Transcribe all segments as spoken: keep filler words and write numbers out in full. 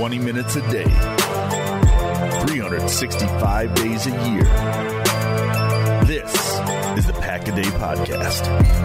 twenty minutes a day, three hundred sixty-five days a year. This is the Pack a Day Podcast.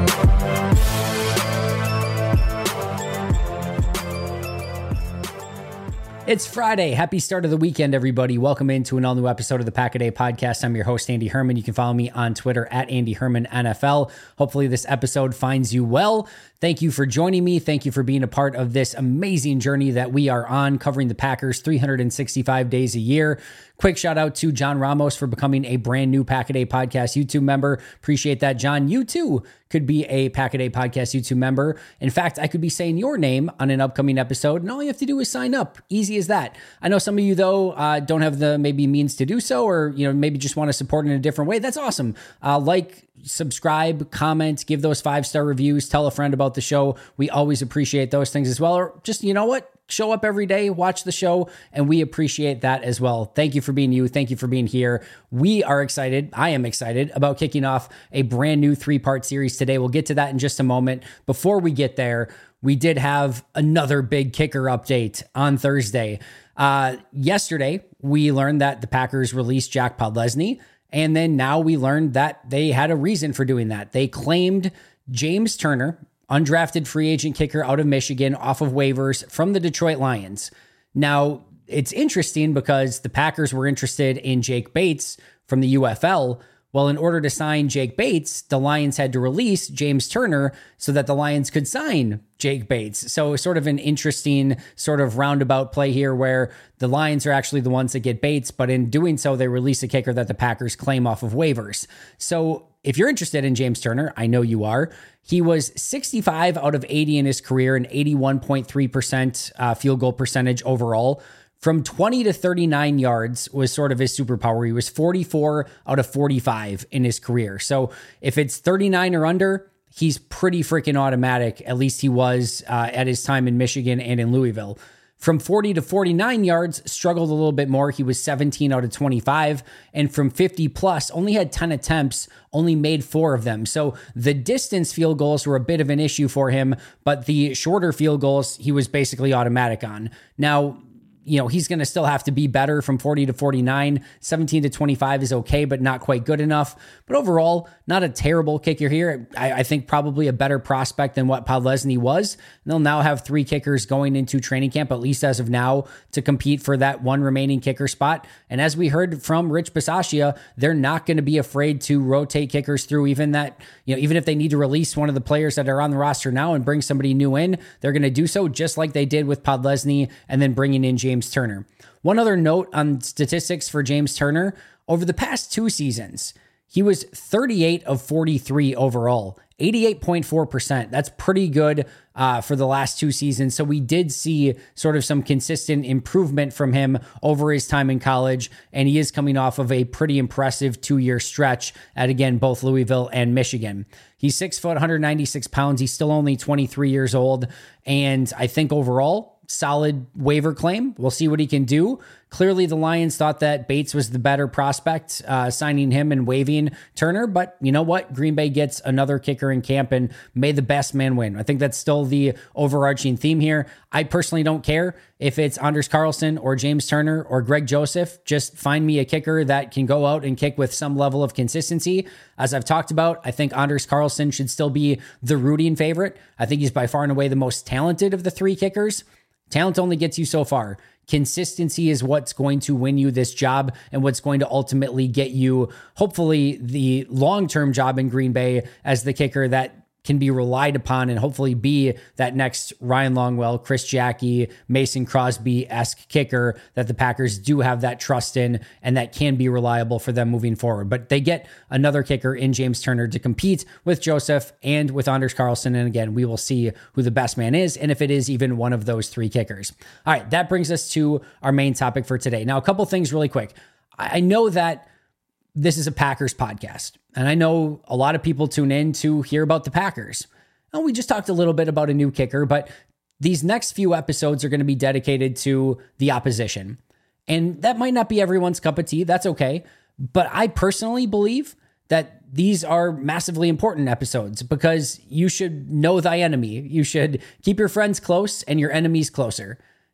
It's Friday. Happy start of the weekend, everybody. Welcome into an all-new episode of the Pack a Day Podcast. I'm your host, Andy Herman. You can follow me on Twitter at Andy Herman N F L. Hopefully this episode finds you well. Thank you for joining me. Thank you for being a part of this amazing journey that we are on, covering the Packers three hundred sixty-five days a year. Quick shout out to John Ramos for becoming a brand new Pack a Day Podcast YouTube member. Appreciate that, John. You too could be a Pack a Day Podcast YouTube member. In fact, I could be saying your name on an upcoming episode, and all you have to do is sign up. Easy as that. I know some of you, though, uh, don't have the maybe means to do so, or you know maybe just want to support in a different way. That's awesome. Uh, like, subscribe, comment, give those five-star reviews, tell a friend about the show. We always appreciate those things as well. Or just, you know what? Show up every day, watch the show, and we appreciate that as well. Thank you for being you. Thank you for being here. We are excited. I am excited about kicking off a brand new three-part series today. We'll get to that in just a moment. Before we get there, we did have another big kicker update on Thursday. Uh, yesterday, we learned that the Packers released Jack Podlesny, and then now we learned that they had a reason for doing that. They claimed James Turner, undrafted free agent kicker out of Michigan, off of waivers from the Detroit Lions. Now, it's interesting because the Packers were interested in Jake Bates from the U F L. Well, in order to sign Jake Bates, the Lions had to release James Turner so that the Lions could sign Jake Bates. So sort of an interesting sort of roundabout play here where the Lions are actually the ones that get Bates, but in doing so, they release a kicker that the Packers claim off of waivers. So if you're interested in James Turner, I know you are. He was sixty-five out of eighty in his career and eighty-one point three percent uh, field goal percentage overall. From twenty to thirty-nine yards was sort of his superpower. He was forty-four out of forty-five in his career. So if it's thirty-nine or under, he's pretty freaking automatic. At least he was uh, at his time in Michigan and in Louisville. From forty to forty-nine yards, struggled a little bit more. He was seventeen out of twenty-five. And from fifty plus, only had ten attempts, only made four of them. So the distance field goals were a bit of an issue for him, but the shorter field goals, he was basically automatic on. Now, you know, he's going to still have to be better from forty to forty-nine. seventeen to twenty-five is okay, but not quite good enough. But overall, not a terrible kicker here. I, I think probably a better prospect than what Podlesny was. And they'll now have three kickers going into training camp, at least as of now, to compete for that one remaining kicker spot. And as we heard from Rich Bisaccia, they're not going to be afraid to rotate kickers through even that, you know, even if they need to release one of the players that are on the roster now and bring somebody new in, they're going to do so just like they did with Podlesny and then bringing in James Turner. One other note on statistics for James Turner, over the past two seasons, he was thirty-eight of forty-three overall, eighty-eight point four percent. That's pretty good uh, for the last two seasons. So we did see sort of some consistent improvement from him over his time in college, and he is coming off of a pretty impressive two-year stretch at, again, both Louisville and Michigan. He's six foot, one hundred ninety-six pounds. He's still only twenty-three years old, and I think overall, solid waiver claim. We'll see what he can do. Clearly, the Lions thought that Bates was the better prospect, uh, signing him and waiving Turner. But you know what? Green Bay gets another kicker in camp, and may the best man win. I think that's still the overarching theme here. I personally don't care if it's Anders Carlson or James Turner or Greg Joseph. Just find me a kicker that can go out and kick with some level of consistency. As I've talked about, I think Anders Carlson should still be the rooting favorite. I think he's by far and away the most talented of the three kickers. Talent only gets you so far. Consistency is what's going to win you this job and what's going to ultimately get you, hopefully, the long-term job in Green Bay as the kicker that can be relied upon and hopefully be that next Ryan Longwell, Chris Jackie, Mason Crosby-esque kicker that the Packers do have that trust in and that can be reliable for them moving forward. But they get another kicker in James Turner to compete with Joseph and with Anders Carlson. And again, we will see who the best man is and if it is even one of those three kickers. All right, that brings us to our main topic for today. Now, a couple things really quick. I know that this is a Packers podcast, and I know a lot of people tune in to hear about the Packers. And we just talked a little bit about a new kicker, but these next few episodes are going to be dedicated to the opposition. And that might not be everyone's cup of tea. That's okay. But I personally believe that these are massively important episodes because you should know thy enemy. You should keep your friends close and your enemies closer.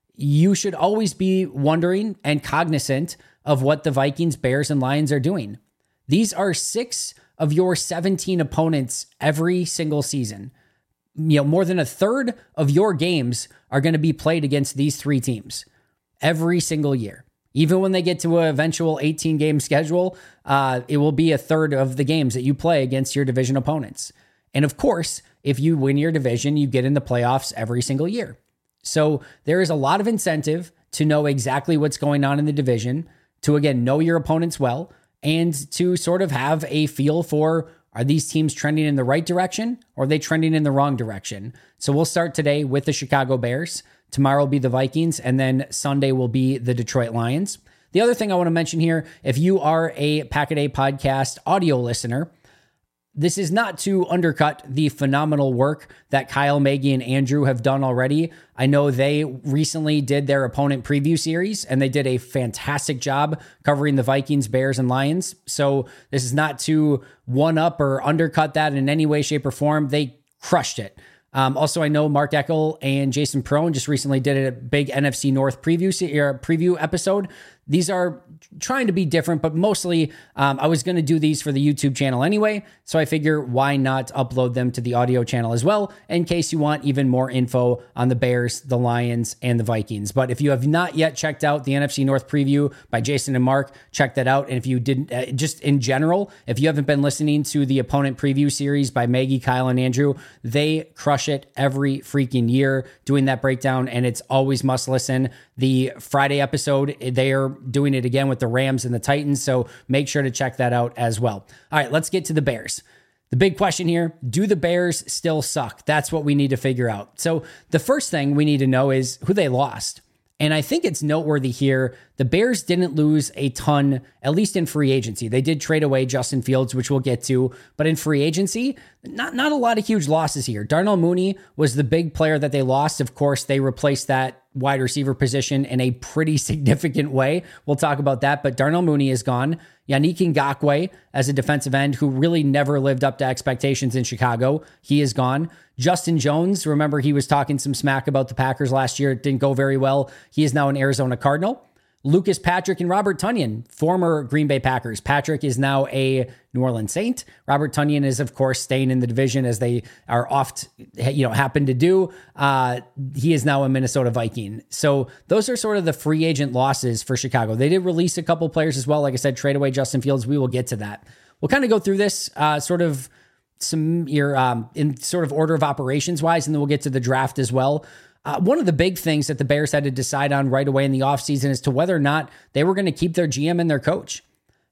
you should always be wondering and cognizant of what the Vikings, Bears, and Lions are doing. These are six of your seventeen opponents every single season. You know, more than a third of your games are going to be played against these three teams every single year. Even when they get to an eventual eighteen-game schedule, uh, it will be a third of the games that you play against your division opponents. And of course, if you win your division, you get in the playoffs every single year. So there is a lot of incentive to know exactly what's going on in the division, to, again, know your opponents well, and to sort of have a feel for, are these teams trending in the right direction or are they trending in the wrong direction? So we'll start today with the Chicago Bears. Tomorrow will be the Vikings, and then Sunday will be the Detroit Lions. The other thing I want to mention here, if you are a Pack-A-Day podcast audio listener, this is not to undercut the phenomenal work that Kyle, Maggie, and Andrew have done already. I know they recently did their opponent preview series, and they did a fantastic job covering the Vikings, Bears, and Lions. So this is not to one-up or undercut that in any way, shape, or form. They crushed it. Um, also, I know Mark Eckel and Jason Perone just recently did a big N F C North preview uh, preview episode. These are trying to be different, but mostly um, I was going to do these for the YouTube channel anyway, so I figure why not upload them to the audio channel as well, in case you want even more info on the Bears, the Lions, and the Vikings. But if you have not yet checked out the N F C North preview by Jason and Mark, check that out. And if you didn't, uh, just in general, if you haven't been listening to the opponent preview series by Maggie, Kyle, and Andrew, they crush it every freaking year doing that breakdown, and it's always must listen. The Friday episode, they are doing it again with the Rams and the Titans, so make sure to check that out as well. All right, let's get to the Bears. The big question here, do the Bears still suck? That's what we need to figure out. So the first thing we need to know is who they lost. And I think it's noteworthy here, the Bears didn't lose a ton, at least in free agency. They did trade away Justin Fields, which we'll get to, but in free agency, not, not a lot of huge losses here. Darnell Mooney was the big player that they lost. Of course, they replaced that wide receiver position in a pretty significant way. We'll talk about that, but Darnell Mooney is gone. Yannick Ngakoue as a defensive end who really never lived up to expectations in Chicago, he is gone. Justin Jones, remember he was talking some smack about the Packers last year. It didn't go very well. He is now an Arizona Cardinal. Lucas Patrick and Robert Tonyan, former Green Bay Packers. Patrick is now a New Orleans Saint. Robert Tonyan is, of course, staying in the division as they are oft, you know, happen to do. Uh, he is now a Minnesota Viking. So those are sort of the free agent losses for Chicago. They did release a couple players as well. Like I said, trade away Justin Fields. We will get to that. We'll kind of go through this uh, sort of some your um, in sort of order of operations wise, and then we'll get to the draft as well. Uh, one of the big things that the Bears had to decide on right away in the offseason as to whether or not they were going to keep their G M and their coach.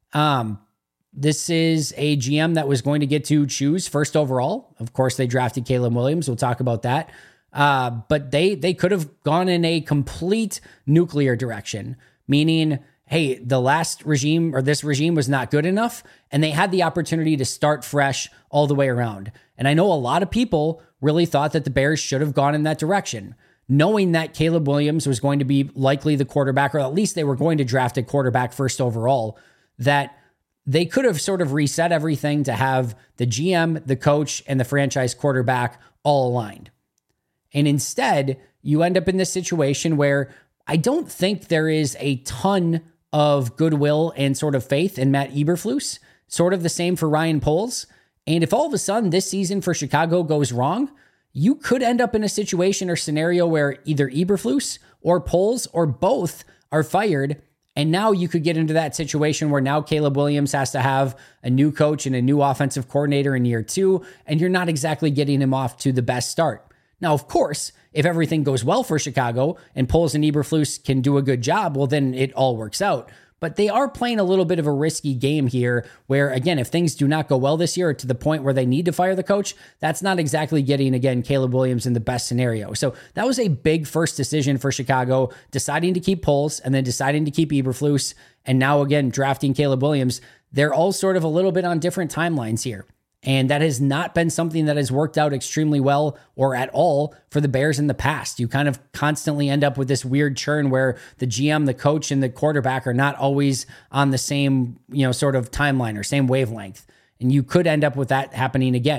Um, this is a G M that was going to get to choose first overall. Of course, they drafted Caleb Williams. We'll talk about that. Uh, but they they could have gone in a complete nuclear direction, meaning, hey, the last regime or this regime was not good enough, and they had the opportunity to start fresh all the way around. And I know a lot of people really thought that the Bears should have gone in that direction, knowing that Caleb Williams was going to be likely the quarterback, or at least they were going to draft a quarterback first overall, that they could have sort of reset everything to have the G M, the coach, and the franchise quarterback all aligned. And instead, you end up in this situation where I don't think there is a ton of goodwill and sort of faith in Matt Eberflus, sort of the same for Ryan Poles. And if all of a sudden this season for Chicago goes wrong, you could end up in a situation or scenario where either Eberflus or Poles or both are fired. And now you could get into that situation where now Caleb Williams has to have a new coach and a new offensive coordinator in year two, and you're not exactly getting him off to the best start. Now, of course, if everything goes well for Chicago and Poles and Eberflus can do a good job, well, then it all works out. But they are playing a little bit of a risky game here where, again, if things do not go well this year to the point where they need to fire the coach, that's not exactly getting, again, Caleb Williams in the best scenario. So that was a big first decision for Chicago, deciding to keep Poles and then deciding to keep Eberflus. And now, again, drafting Caleb Williams. They're all sort of a little bit on different timelines here. And that has not been something that has worked out extremely well or at all for the Bears in the past. You kind of constantly end up with this weird churn where the G M, the coach, and the quarterback are not always on the same, you know, sort of timeline or same wavelength. And you could end up with that happening again.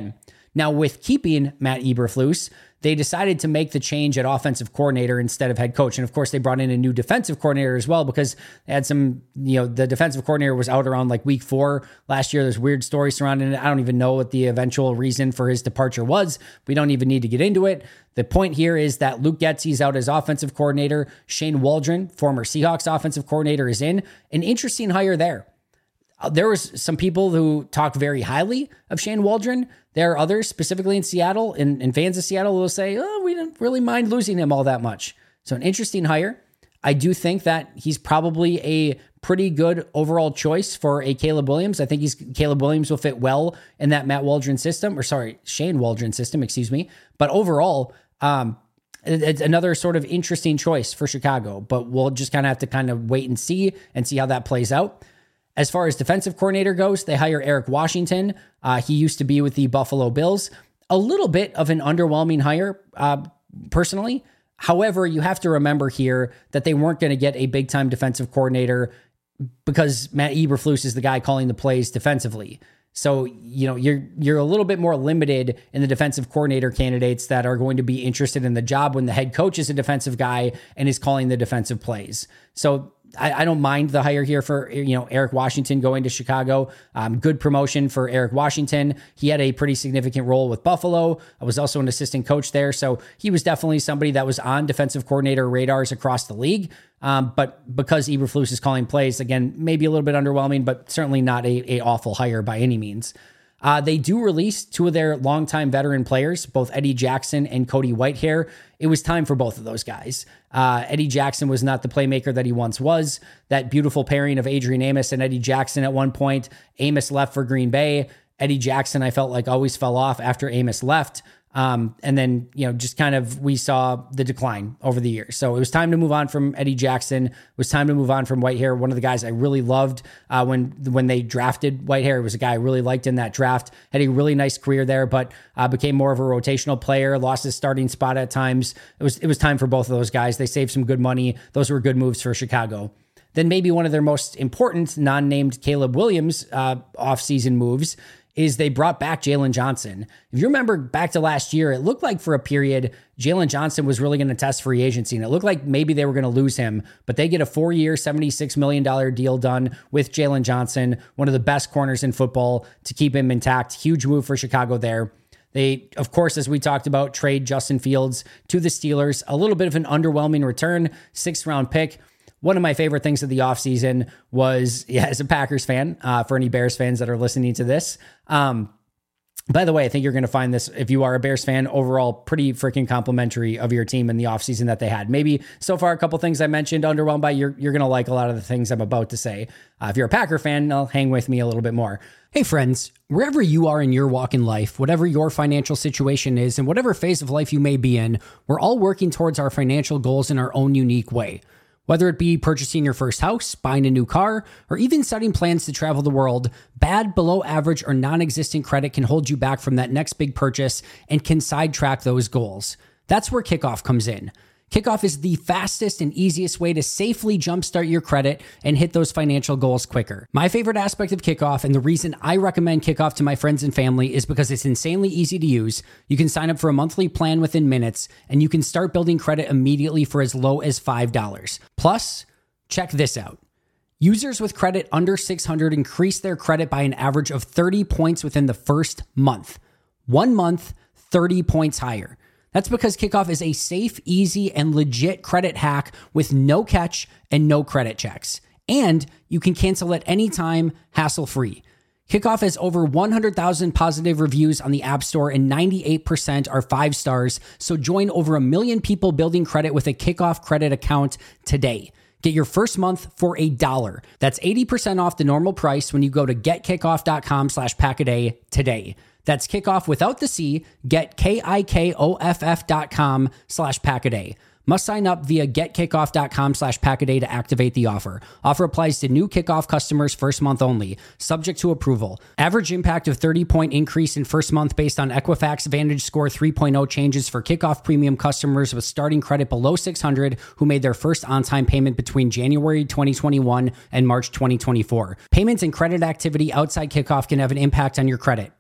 Now, with keeping Matt Eberflus, they decided to make the change at offensive coordinator instead of head coach. And of course, they brought in a new defensive coordinator as well, because they had some, you know, the defensive coordinator was out around like week four last year. There's weird stories surrounding it. I don't even know what the eventual reason for his departure was. We don't even need to get into it. The point here is that Luke Getzey's out as offensive coordinator. Shane Waldron, former Seahawks offensive coordinator, is in. An interesting hire there. There was some people who talk very highly of Shane Waldron. There are others, specifically in Seattle, and, and fans of Seattle will say, oh, we didn't really mind losing him all that much. So an interesting hire. I do think that he's probably a pretty good overall choice for a Caleb Williams. I think he's Caleb Williams will fit well in that Matt Waldron system, or sorry, Shane Waldron system, excuse me. But overall, um, it's another sort of interesting choice for Chicago, but we'll just kind of have to kind of wait and see and see how that plays out. As far as defensive coordinator goes, they hire Eric Washington. Uh, he used to be with the Buffalo Bills. A little bit of an underwhelming hire, uh, personally. However, you have to remember here that they weren't going to get a big-time defensive coordinator because Matt Eberflus is the guy calling the plays defensively. So, you know, you're you're a little bit more limited in the defensive coordinator candidates that are going to be interested in the job when the head coach is a defensive guy and is calling the defensive plays. So I, I don't mind the hire here for, you know, Eric Washington going to Chicago. Um, good promotion for Eric Washington. He had a pretty significant role with Buffalo. I was also an assistant coach there. So he was definitely somebody that was on defensive coordinator radars across the league. Um, but because Eberflus is calling plays, again, maybe a little bit underwhelming, but certainly not a, a awful hire by any means. Uh, they do release two of their longtime veteran players, both Eddie Jackson and Cody Whitehair. It was time for both of those guys. Uh, Eddie Jackson was not the playmaker that he once was. That beautiful pairing of Adrian Amos and Eddie Jackson at one point. Amos left for Green Bay. Eddie Jackson, I felt like always fell off after Amos left. Um, and then, you know, just kind of, we saw the decline over the years. So it was time to move on from Eddie Jackson. It was time to move on from Whitehair. One of the guys I really loved, uh, when, when they drafted Whitehair, was a guy I really liked in that draft, had a really nice career there, but, uh, became more of a rotational player, lost his starting spot at times. It was, it was time for both of those guys. They saved some good money. Those were good moves for Chicago. Then maybe one of their most important non-named Caleb Williams, uh, offseason moves is they brought back Jalen Johnson. If you remember back to last year, it looked like for a period, Jalen Johnson was really going to test free agency, and it looked like maybe they were going to lose him, but they get a four-year, seventy-six million dollars deal done with Jalen Johnson, one of the best corners in football, to keep him intact. Huge move for Chicago there. They, of course, as we talked about, trade Justin Fields to the Steelers. A little bit of an underwhelming return, sixth-round pick. One of my favorite things of the offseason was, yeah, as a Packers fan, uh, for any Bears fans that are listening to this. Um, by the way, I think you're going to find this, if you are a Bears fan, overall pretty freaking complimentary of your team in the offseason that they had. Maybe so far a couple things I mentioned underwhelmed by, you're, you're going to like a lot of the things I'm about to say. Uh, if you're a Packer fan, I'll hang with me a little bit more. Hey friends, wherever you are in your walk in life, whatever your financial situation is, and whatever phase of life you may be in, we're all working towards our financial goals in our own unique way. Whether it be purchasing your first house, buying a new car, or even setting plans to travel the world, bad, below average, or non-existent credit can hold you back from that next big purchase and can sidetrack those goals. That's where Kickoff comes in. Kickoff is the fastest and easiest way to safely jumpstart your credit and hit those financial goals quicker. My favorite aspect of Kickoff, and the reason I recommend Kickoff to my friends and family, is because it's insanely easy to use. You can sign up for a monthly plan within minutes, and you can start building credit immediately for as low as five dollars. Plus, check this out. Users with credit under six hundred increase their credit by an average of thirty points within the first month. One month, thirty points higher. That's because Kickoff is a safe, easy, and legit credit hack with no catch and no credit checks. And you can cancel at any time, hassle-free. Kickoff has over one hundred thousand positive reviews on the App Store, and ninety-eight percent are five stars. So join over a million people building credit with a Kickoff credit account today. Get your first month for a dollar. That's eighty percent off the normal price when you go to getkickoff.com slash packaday today. That's Kickoff without the C. Get K-I-K-O-F-F dot com slash Packaday. Must sign up via getkickoff.com slash Packaday to activate the offer. Offer applies to new Kickoff customers first month only, subject to approval. Average impact of thirty-point increase in first month based on Equifax Vantage Score three point oh changes for Kickoff premium customers with starting credit below six hundred who made their first on-time payment between January twenty twenty-one and March twenty twenty-four. Payments and credit activity outside Kickoff can have an impact on your credit.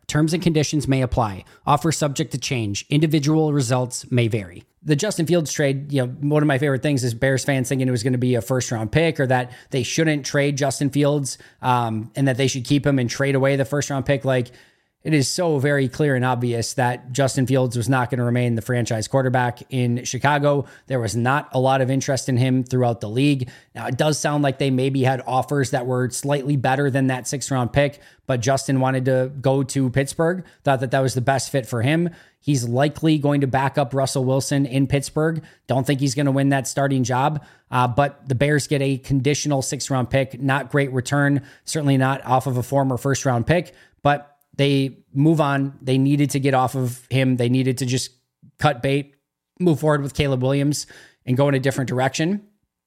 Terms and conditions may apply. Offer subject to change. Individual results may vary. The Justin Fields trade, you know, one of my favorite things is Bears fans thinking it was going to be a first round pick, or that they shouldn't trade Justin Fields um, and that they should keep him and trade away the first round pick. Like, it is so very clear and obvious that Justin Fields was not going to remain the franchise quarterback in Chicago. There was not a lot of interest in him throughout the league. Now, it does sound like they maybe had offers that were slightly better than that sixth round pick, but Justin wanted to go to Pittsburgh, thought that that was the best fit for him. He's likely going to back up Russell Wilson in Pittsburgh. Don't think he's going to win that starting job, uh, but the Bears get a conditional sixth round pick. Not great return, certainly not off of a former first round pick, but they move on. They needed to get off of him. They needed to just cut bait, move forward with Caleb Williams, and go in a different direction.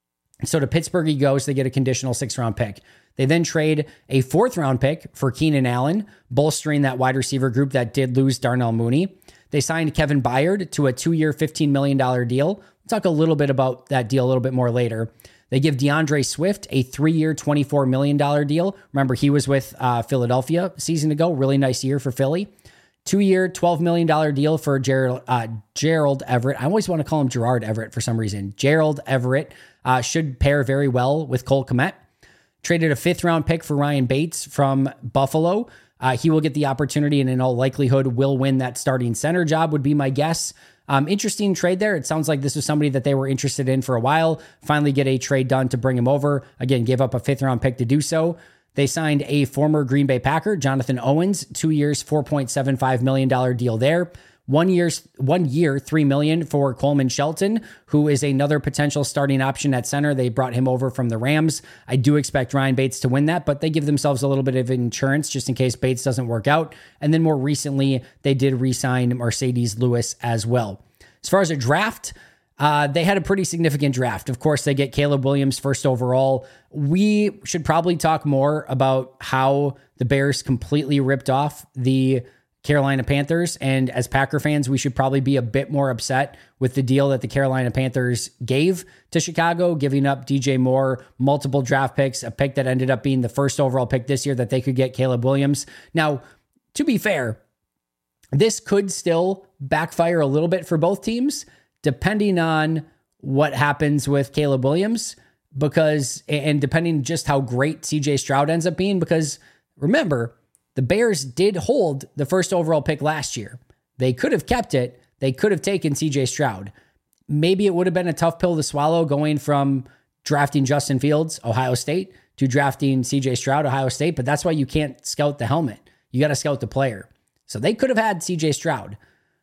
So to Pittsburgh he goes. They get a conditional sixth round pick. They then trade a fourth round pick for Keenan Allen, bolstering that wide receiver group that did lose Darnell Mooney. They signed Kevin Byard to a two-year, fifteen million dollars deal. We'll talk a little bit about that deal a little bit more later. They give DeAndre Swift a three-year, twenty-four million dollars deal. Remember, he was with uh, Philadelphia a season ago. Really nice year for Philly. Two-year, twelve million dollars deal for Gerald, uh, Gerald Everett. I always want to call him Gerard Everett for some reason. Gerald Everett uh, should pair very well with Cole Kmet. Traded a fifth-round pick for Ryan Bates from Buffalo. Uh, he will get the opportunity and in all likelihood will win that starting center job, would be my guess. Um, interesting trade there. It sounds like this was somebody that they were interested in for a while. Finally get a trade done to bring him over. Again, gave up a fifth round pick to do so. They signed a former Green Bay Packer, Jonathan Owens, two years, four point seven five million dollars deal there. One year's one year, three million dollars for Coleman Shelton, who is another potential starting option at center. They brought him over from the Rams. I do expect Ryan Bates to win that, but they give themselves a little bit of insurance just in case Bates doesn't work out. And then more recently, they did re-sign Mercedes Lewis as well. As far as a draft, uh, they had a pretty significant draft. Of course, they get Caleb Williams first overall. We should probably talk more about how the Bears completely ripped off the Carolina Panthers. And as Packer fans, we should probably be a bit more upset with the deal that the Carolina Panthers gave to Chicago, giving up D J Moore, multiple draft picks, a pick that ended up being the first overall pick this year that they could get Caleb Williams. Now, to be fair, this could still backfire a little bit for both teams, depending on what happens with Caleb Williams, because, and depending just how great C J Stroud ends up being, because remember, the Bears did hold the first overall pick last year. They could have kept it. They could have taken C J Stroud. Maybe it would have been a tough pill to swallow going from drafting Justin Fields, Ohio State, to drafting C J Stroud, Ohio State, but that's why you can't scout the helmet. You got to scout the player. So they could have had C J Stroud.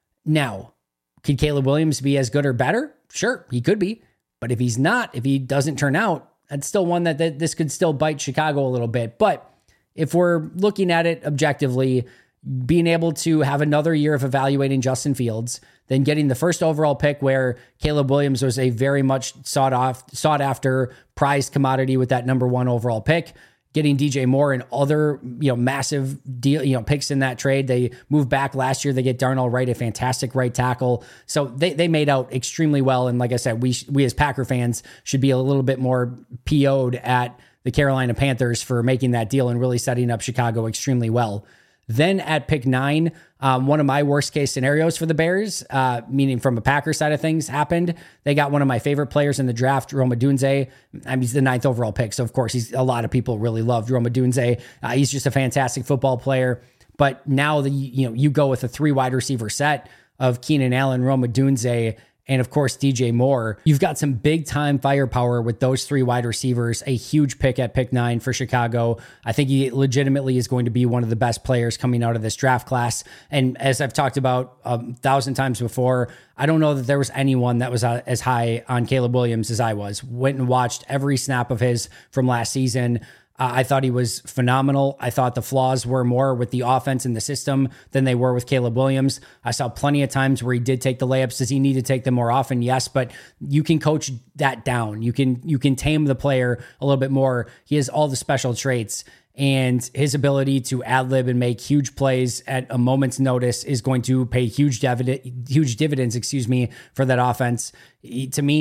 Now, could Caleb Williams be as good or better? Sure, he could be. But if he's not, if he doesn't turn out, that's still one that, that this could still bite Chicago a little bit. But if we're looking at it objectively, being able to have another year of evaluating Justin Fields, then getting the first overall pick where Caleb Williams was a very much sought off, sought after prized commodity with that number one overall pick, getting D J Moore and other, you know, massive deal, you know, picks in that trade. They moved back last year. They get Darnell Wright, a fantastic right tackle. So they, they made out extremely well. And like I said, we, we as Packer fans should be a little bit more P O'd at the Carolina Panthers for making that deal and really setting up Chicago extremely well. Then at pick nine, um, one of my worst case scenarios for the Bears, uh, meaning from a Packer side of things, happened. They got one of my favorite players in the draft, Rome Odunze. I mean, he's the ninth overall pick, so of course, he's a lot of people really loved Rome Odunze. Uh, he's just a fantastic football player. But now the you know you go with a three wide receiver set of Keenan Allen, Rome Odunze, and of course, D J Moore. You've got some big time firepower with those three wide receivers, a huge pick at pick nine for Chicago. I think he legitimately is going to be one of the best players coming out of this draft class. And as I've talked about a thousand times before, I don't know that there was anyone that was uh, as high on Caleb Williams as I was. Went and watched every snap of his from last season. Uh, I thought he was phenomenal. I thought the flaws were more with the offense and the system than they were with Caleb Williams. I saw plenty of times where he did take the layups. Does he need to take them more often? Yes, but you can coach that down. You can you can tame the player a little bit more. He has all the special traits, and his ability to ad-lib and make huge plays at a moment's notice is going to pay huge dividend, huge dividends, excuse me, for that offense. He, to me,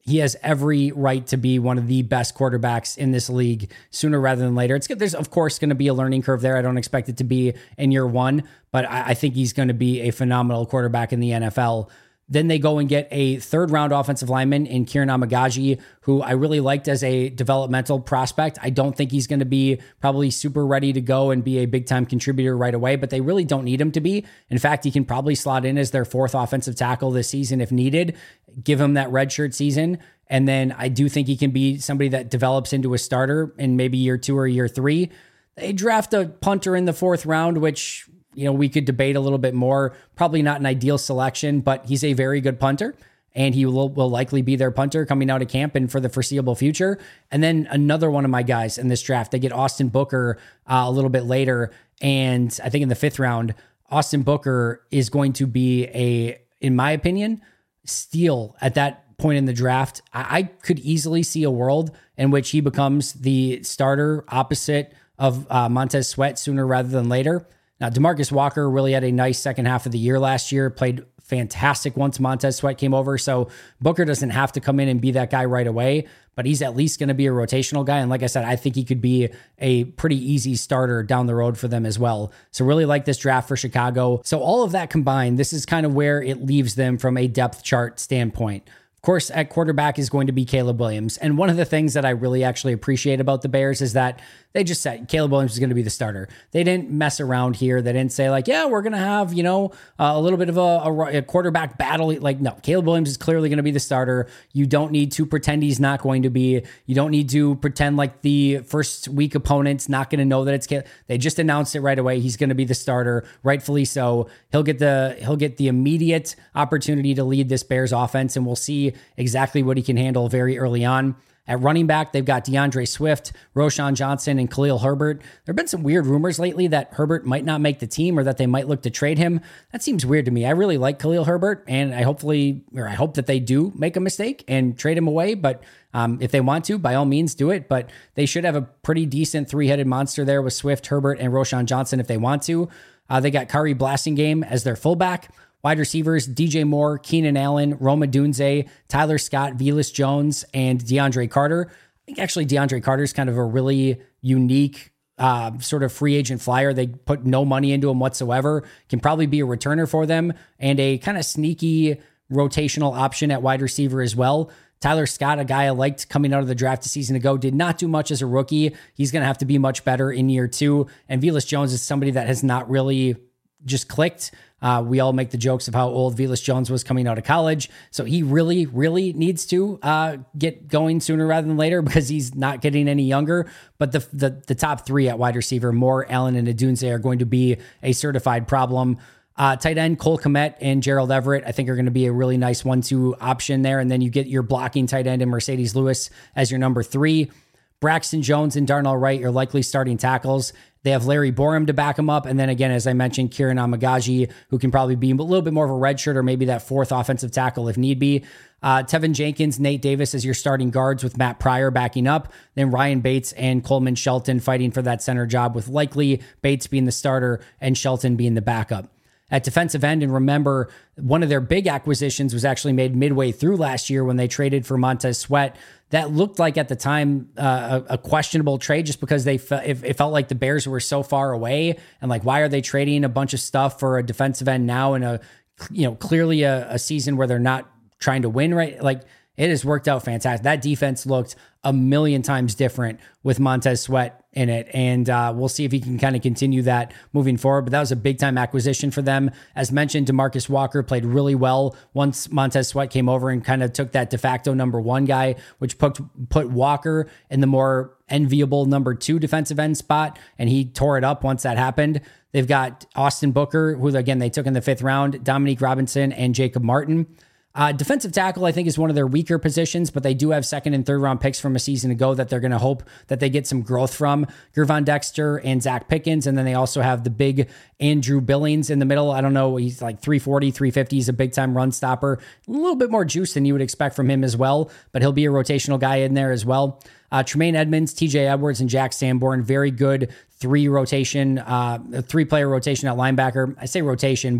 he has every right to be one of the best quarterbacks in this league sooner rather than later. It's good. There's, of course, going to be a learning curve there. I don't expect it to be in year one, but I, I think he's going to be a phenomenal quarterback in the N F L. Then they go and get a third round offensive lineman in Kieran Amagaji, who I really liked as a developmental prospect. I don't think he's going to be probably super ready to go and be a big time contributor right away, but they really don't need him to be. In fact, he can probably slot in as their fourth offensive tackle this season if needed. Give him that redshirt season. And then I do think he can be somebody that develops into a starter in maybe year two or year three. They draft a punter in the fourth round, which, you know, we could debate a little bit more. Probably not an ideal selection, but he's a very good punter, and he will, will likely be their punter coming out of camp and for the foreseeable future. And then another one of my guys in this draft, they get Austin Booker uh, a little bit later, and I think in the fifth round, Austin Booker is going to be a, in my opinion, steal at that point in the draft. I, I could easily see a world in which he becomes the starter opposite of uh, Montez Sweat sooner rather than later. Now, DeMarcus Walker really had a nice second half of the year last year, played fantastic once Montez Sweat came over. So Booker doesn't have to come in and be that guy right away, but he's at least going to be a rotational guy. And like I said, I think he could be a pretty easy starter down the road for them as well. So really like this draft for Chicago. So all of that combined, this is kind of where it leaves them from a depth chart standpoint. Of course, at quarterback is going to be Caleb Williams. And one of the things that I really actually appreciate about the Bears is that they just said Caleb Williams is going to be the starter. They didn't mess around here. They didn't say like, yeah, we're going to have, you know, uh, a little bit of a, a, a quarterback battle. Like, no, Caleb Williams is clearly going to be the starter. You don't need to pretend he's not going to be. You don't need to pretend like the first week opponent's not going to know that it's Caleb. They just announced it right away. He's going to be the starter, rightfully so. He'll get the he'll get the immediate opportunity to lead this Bears offense, and we'll see exactly what he can handle very early on. At running back, they've got DeAndre Swift, Roschon Johnson, and Khalil Herbert. There have been some weird rumors lately that Herbert might not make the team or that they might look to trade him. That seems weird to me. I really like Khalil Herbert, and I hopefully, or I hope that they do make a mistake and trade him away. But um, if they want to, by all means, do it. But they should have a pretty decent three-headed monster there with Swift, Herbert, and Roschon Johnson if they want to. Uh, they got Kari Blasingame as their fullback. Wide receivers, D J Moore, Keenan Allen, Roma Dunze, Tyler Scott, Velus Jones, and DeAndre Carter. I think actually DeAndre Carter is kind of a really unique uh, sort of free agent flyer. They put no money into him whatsoever. Can probably be a returner for them and a kind of sneaky rotational option at wide receiver as well. Tyler Scott, a guy I liked coming out of the draft a season ago, did not do much as a rookie. He's going to have to be much better in year two. And Velus Jones is somebody that has not really just clicked. Uh, we all make the jokes of how old Velus Jones was coming out of college. So he really, really needs to uh, get going sooner rather than later because he's not getting any younger. But the, the the top three at wide receiver, Moore, Allen, and Adunze, are going to be a certified problem. Uh, tight end, Cole Kmet and Gerald Everett, I think are going to be a really nice one two option there. And then you get your blocking tight end and Mercedes Lewis as your number three. Braxton Jones and Darnell Wright, your likely starting tackles. They have Larry Borum to back him up. And then again, as I mentioned, Kieran Amagaji, who can probably be a little bit more of a redshirt or maybe that fourth offensive tackle if need be. Uh, Tevin Jenkins, Nate Davis as your starting guards with Matt Pryor backing up. Then Ryan Bates and Coleman Shelton fighting for that center job with likely Bates being the starter and Shelton being the backup. At defensive end, and remember, one of their big acquisitions was actually made midway through last year when they traded for Montez Sweat. That looked like at the time uh, a, a questionable trade just because they fe- it, it felt like the Bears were so far away and like, why are they trading a bunch of stuff for a defensive end now in a, you know, clearly a, a season where they're not trying to win, right? Like, it has worked out fantastic. That defense looked a million times different with Montez Sweat in it. And uh, we'll see if he can kind of continue that moving forward. But that was a big time acquisition for them. As mentioned, DeMarcus Walker played really well once Montez Sweat came over and kind of took that de facto number one guy, which put, put Walker in the more enviable number two defensive end spot. And he tore it up once that happened. They've got Austin Booker, who again, they took in the fifth round, Dominique Robinson and Jacob Martin. Uh, defensive tackle, I think, is one of their weaker positions, but they do have second and third round picks from a season ago that they're going to hope that they get some growth from. Gervon Dexter and Zach Pickens. And then they also have the big Andrew Billings in the middle. I don't know. He's like three forty, three fifty. He's a big time run stopper. A little bit more juice than you would expect from him as well, but he'll be a rotational guy in there as well. Uh, Tremaine Edmonds, T J Edwards, and Jack Sanborn, very good three rotation, uh, three player rotation at linebacker. I say rotation, but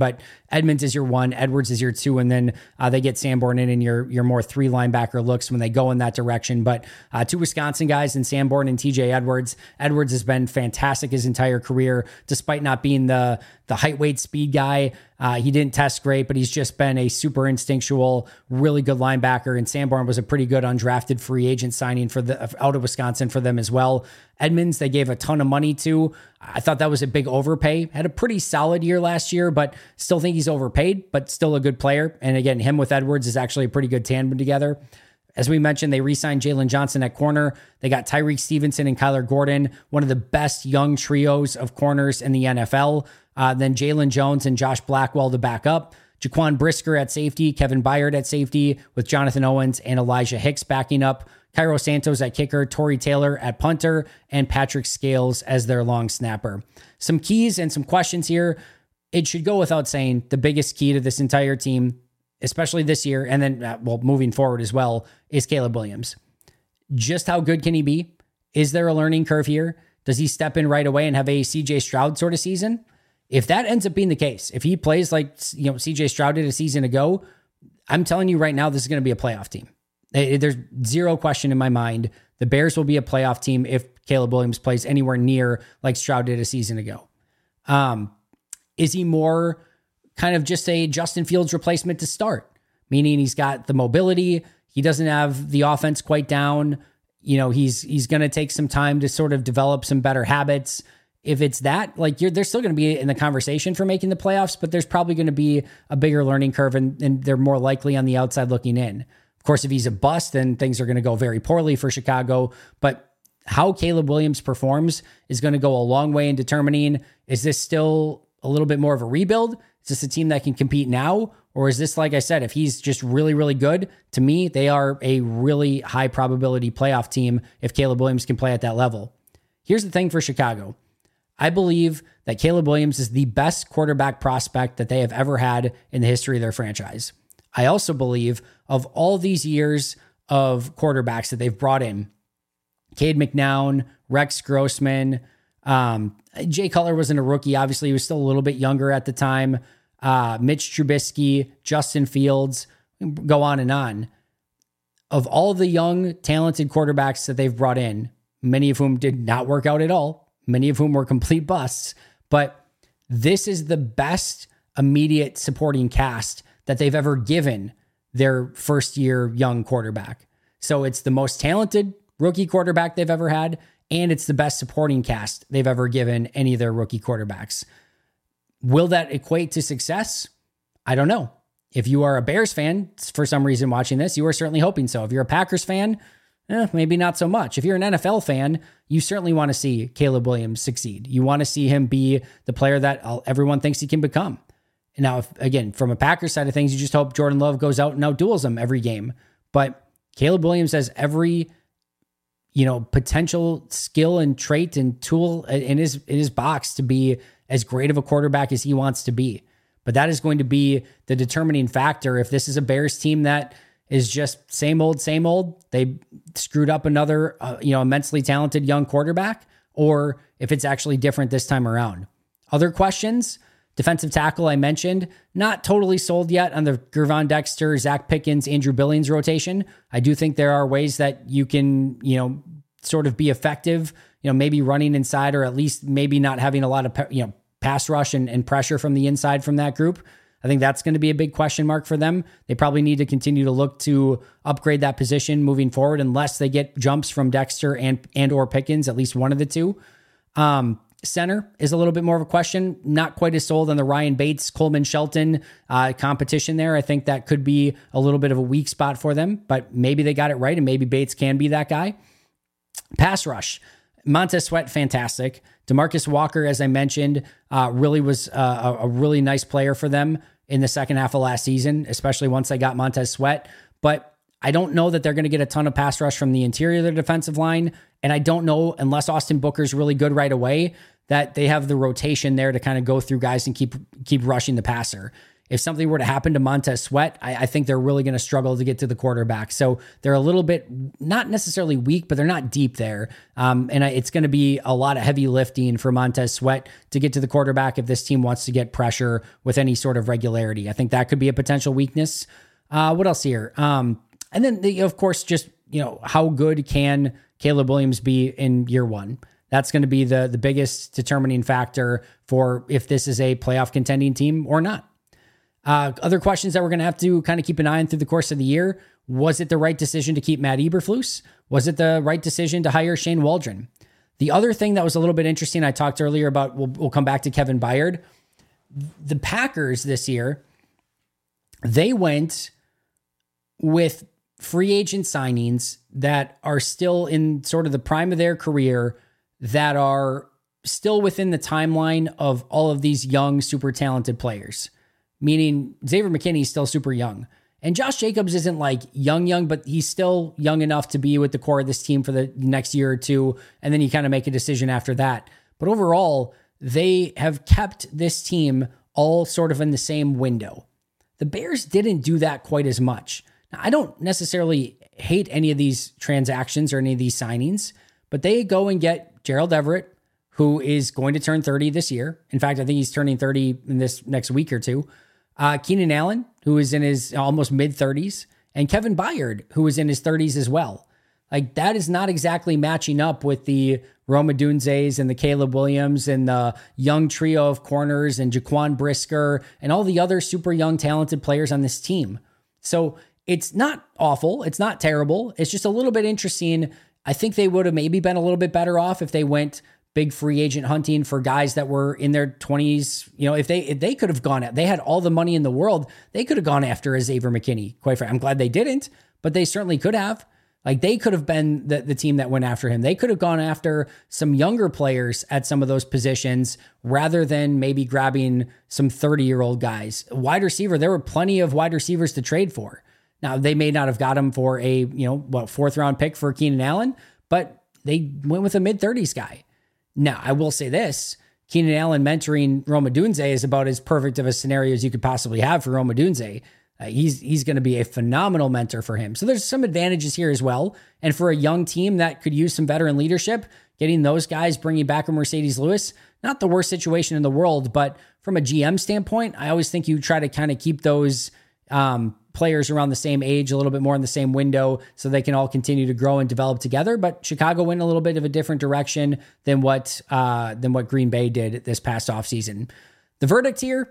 Edmonds is your one, Edwards is your two, and then uh, they get Sanborn in and your, your more three linebacker looks when they go in that direction. But uh, two Wisconsin guys in Sanborn and T J Edwards. Edwards has been fantastic his entire career, despite not being the, the height, weight, speed guy. Uh, he didn't test great, but he's just been a super instinctual, really good linebacker. And Sanborn was a pretty good undrafted free agent signing for the out of Wisconsin for them as well. Edmonds, they gave a ton of money to. I thought that was a big overpay. Had a pretty solid year last year, but still think he's overpaid, but still a good player. And again, him with Edwards is actually a pretty good tandem together. As we mentioned, they re-signed Jalen Johnson at corner. They got Tyreek Stevenson and Kyler Gordon, one of the best young trios of corners in the N F L. Uh, then Jalen Jones and Josh Blackwell to back up. Jaquan Brisker at safety, Kevin Byard at safety, with Jonathan Owens and Elijah Hicks backing up. Cairo Santos at kicker, Torrey Taylor at punter, and Patrick Scales as their long snapper. Some keys and some questions here. It should go without saying, the biggest key to this entire team, especially this year, and then, uh, well, moving forward as well, is Caleb Williams. Just how good can he be? Is there a learning curve here? Does he step in right away and have a C J Stroud sort of season? If that ends up being the case, if he plays like, you know, C J Stroud did a season ago, I'm telling you right now, this is going to be a playoff team. There's zero question in my mind. The Bears will be a playoff team if Caleb Williams plays anywhere near like Stroud did a season ago. Um, is he more kind of just a Justin Fields replacement to start? Meaning he's got the mobility. He doesn't have the offense quite down. You know, he's he's going to take some time to sort of develop some better habits. If it's that, like you're, they're still going to be in the conversation for making the playoffs, but there's probably going to be a bigger learning curve, and, and they're more likely on the outside looking in. Of course, if he's a bust, then things are going to go very poorly for Chicago. But how Caleb Williams performs is going to go a long way in determining, is this still a little bit more of a rebuild? Is this a team that can compete now? Or is this, like I said, if he's just really, really good, to me, they are a really high probability playoff team if Caleb Williams can play at that level. Here's the thing for Chicago. I believe that Caleb Williams is the best quarterback prospect that they have ever had in the history of their franchise. I also believe of all these years of quarterbacks that they've brought in, Cade McNown, Rex Grossman, um, Jay Cutler wasn't a rookie. Obviously, he was still a little bit younger at the time. Uh, Mitch Trubisky, Justin Fields, go on and on. Of all the young, talented quarterbacks that they've brought in, many of whom did not work out at all, many of whom were complete busts, but this is the best immediate supporting cast that they've ever given their first year young quarterback. So it's the most talented rookie quarterback they've ever had, and it's the best supporting cast they've ever given any of their rookie quarterbacks. Will that equate to success? I don't know. If you are a Bears fan, for some reason watching this, you are certainly hoping so. If you're a Packers fan, Eh, maybe not so much. If you're an N F L fan, you certainly want to see Caleb Williams succeed. You want to see him be the player that everyone thinks he can become. Now, if, again, from a Packers side of things, you just hope Jordan Love goes out and outduels him every game. But Caleb Williams has every, you know, potential skill and trait and tool in his in his box to be as great of a quarterback as he wants to be. But that is going to be the determining factor. If this is a Bears team that is just same old, same old, they screwed up another, uh, you know, immensely talented young quarterback, or if it's actually different this time around. Other questions? Defensive tackle, I mentioned, not totally sold yet on the Gervon Dexter, Zach Pickens, Andrew Billings rotation. I do think there are ways that you can, you know, sort of be effective, you know, maybe running inside, or at least maybe not having a lot of, you know, pass rush and, and pressure from the inside from that group. I think that's going to be a big question mark for them. They probably need to continue to look to upgrade that position moving forward, unless they get jumps from Dexter and and or Pickens, at least one of the two. Um, center is a little bit more of a question. Not quite as sold on the Ryan Bates, Coleman Shelton uh, competition there. I think that could be a little bit of a weak spot for them, but maybe they got it right, and maybe Bates can be that guy. Pass rush. Montez Sweat, fantastic. DeMarcus Walker, as I mentioned, uh, really was uh, a, a really nice player for them in the second half of last season, especially once they got Montez Sweat. But I don't know that they're going to get a ton of pass rush from the interior of their defensive line. And I don't know, unless Austin Booker's really good right away, that they have the rotation there to kind of go through guys and keep keep rushing the passer. If something were to happen to Montez Sweat, I, I think they're really going to struggle to get to the quarterback. So they're a little bit, not necessarily weak, but they're not deep there. Um, and it's going to be a lot of heavy lifting for Montez Sweat to get to the quarterback if this team wants to get pressure with any sort of regularity. I think that could be a potential weakness. Uh, what else here? Um, and then, the, of course, just, you know, how good can Caleb Williams be in year one? That's going to be the, the biggest determining factor for if this is a playoff contending team or not. Uh, other questions that we're going to have to kind of keep an eye on through the course of the year. Was it the right decision to keep Matt Eberflus? Was it the right decision to hire Shane Waldron? The other thing that was a little bit interesting, I talked earlier about, we'll, we'll come back to Kevin Byard. The Packers this year, they went with free agent signings that are still in sort of the prime of their career, that are still within the timeline of all of these young, super talented players. Meaning Xavier McKinney is still super young. And Josh Jacobs isn't like young, young, but he's still young enough to be with the core of this team for the next year or two. And then you kind of make a decision after that. But overall, they have kept this team all sort of in the same window. The Bears didn't do that quite as much. Now, I don't necessarily hate any of these transactions or any of these signings, but they go and get Gerald Everett, who is going to turn thirty this year. In fact, I think he's turning thirty in this next week or two. Uh, Keenan Allen, who is in his almost mid-thirties, and Kevin Byard, who is in his thirties as well. Like, that is not exactly matching up with the Rome Odunzes and the Caleb Williams and the young trio of corners and Jaquan Brisker and all the other super young talented players on this team. So it's not awful. It's not terrible. It's just a little bit interesting. I think they would have maybe been a little bit better off if they went big free agent hunting for guys that were in their twenties. You know, if they if they could have gone, they had all the money in the world, they could have gone after a Xavier McKinney. Quite frankly, I'm glad they didn't, but they certainly could have. Like, they could have been the, the team that went after him. They could have gone after some younger players at some of those positions rather than maybe grabbing some thirty-year-old guys. Wide receiver, there were plenty of wide receivers to trade for. Now, they may not have got him for a, you know, what, fourth round pick for Keenan Allen, but they went with a mid-thirties guy. Now, I will say this, Keenan Allen mentoring Rome Odunze is about as perfect of a scenario as you could possibly have for Rome Odunze. Uh, he's he's going to be a phenomenal mentor for him. So there's some advantages here as well. And for a young team that could use some veteran leadership, getting those guys, bringing back a Mercedes Lewis, not the worst situation in the world. But from a G M standpoint, I always think you try to kind of keep those um, players around the same age, a little bit more in the same window, so they can all continue to grow and develop together. But Chicago went a little bit of a different direction than what uh, than what Green Bay did this past offseason. The verdict here,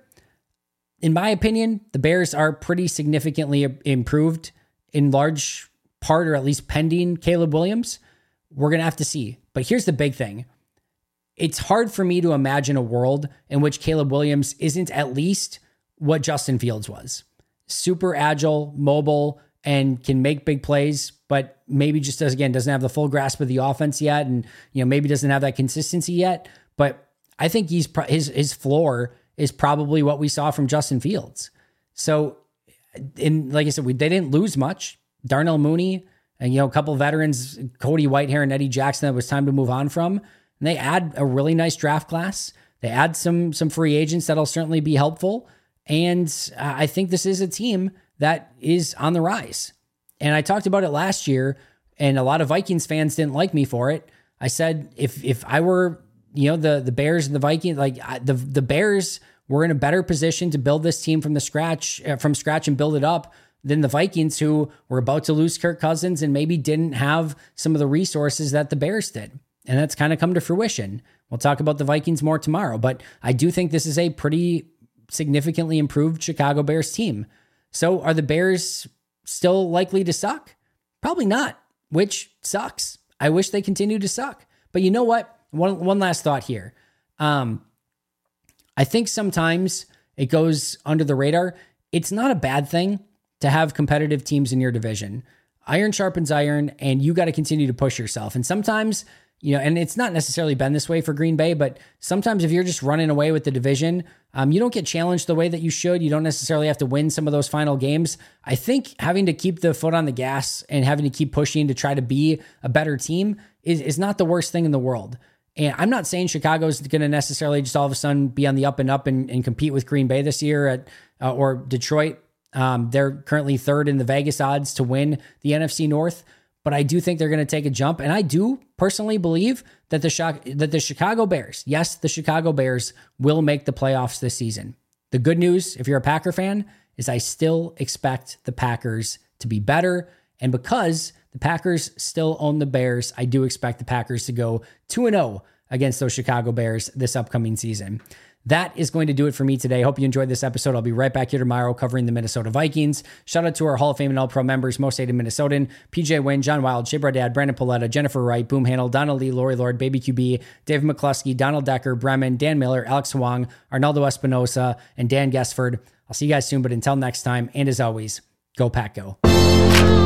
in my opinion, the Bears are pretty significantly improved in large part, or at least pending Caleb Williams. We're going to have to see. But here's the big thing. It's hard for me to imagine a world in which Caleb Williams isn't at least what Justin Fields was. Super agile, mobile, and can make big plays, but maybe just does, again, doesn't have the full grasp of the offense yet. And, you know, maybe doesn't have that consistency yet. But I think he's his, his floor is probably what we saw from Justin Fields. So, in like I said, we, they didn't lose much. Darnell Mooney and, you know, a couple of veterans, Cody Whitehair and Eddie Jackson, that was time to move on from. And they add a really nice draft class. They add some some free agents that'll certainly be helpful. And uh, I think this is a team that is on the rise. And I talked about it last year, and a lot of Vikings fans didn't like me for it. I said, if if I were, you know, the the Bears and the Vikings, like I, the the Bears were in a better position to build this team from the scratch, uh, from scratch and build it up than the Vikings, who were about to lose Kirk Cousins and maybe didn't have some of the resources that the Bears did. And that's kind of come to fruition. We'll talk about the Vikings more tomorrow, but I do think this is a pretty significantly improved Chicago Bears team. So are the Bears still likely to suck? Probably not, which sucks. I wish they continued to suck. But you know what? One one last thought here. Um, I think sometimes it goes under the radar. It's not a bad thing to have competitive teams in your division. Iron sharpens iron, and you got to continue to push yourself. And sometimes, you know, and it's not necessarily been this way for Green Bay, but sometimes if you're just running away with the division, um, you don't get challenged the way that you should. You don't necessarily have to win some of those final games. I think having to keep the foot on the gas and having to keep pushing to try to be a better team is, is not the worst thing in the world. And I'm not saying Chicago's going to necessarily just all of a sudden be on the up and up and, and compete with Green Bay this year at uh, or Detroit. Um, they're currently third in the Vegas odds to win the N F C North, but I do think they're going to take a jump. And I do personally believe that the shock, that the Chicago Bears, yes, the Chicago Bears will make the playoffs this season. The good news, if you're a Packer fan, is I still expect the Packers to be better. And because the Packers still own the Bears, I do expect the Packers to go two and oh against those Chicago Bears this upcoming season. That is going to do it for me today. Hope you enjoyed this episode. I'll be right back here tomorrow covering the Minnesota Vikings. Shout out to our Hall of Fame and All-Pro members, Most Hated Minnesotan, P J Wynn, John Wild, Shea Bradad, Brandon Paletta, Jennifer Wright, Boom Handle, Donald Lee, Lori Lord, Baby Q B, David McCluskey, Donald Decker, Bremen, Dan Miller, Alex Huang, Arnaldo Espinosa, and Dan Gesford. I'll see you guys soon, but until next time, and as always, go Pack Go.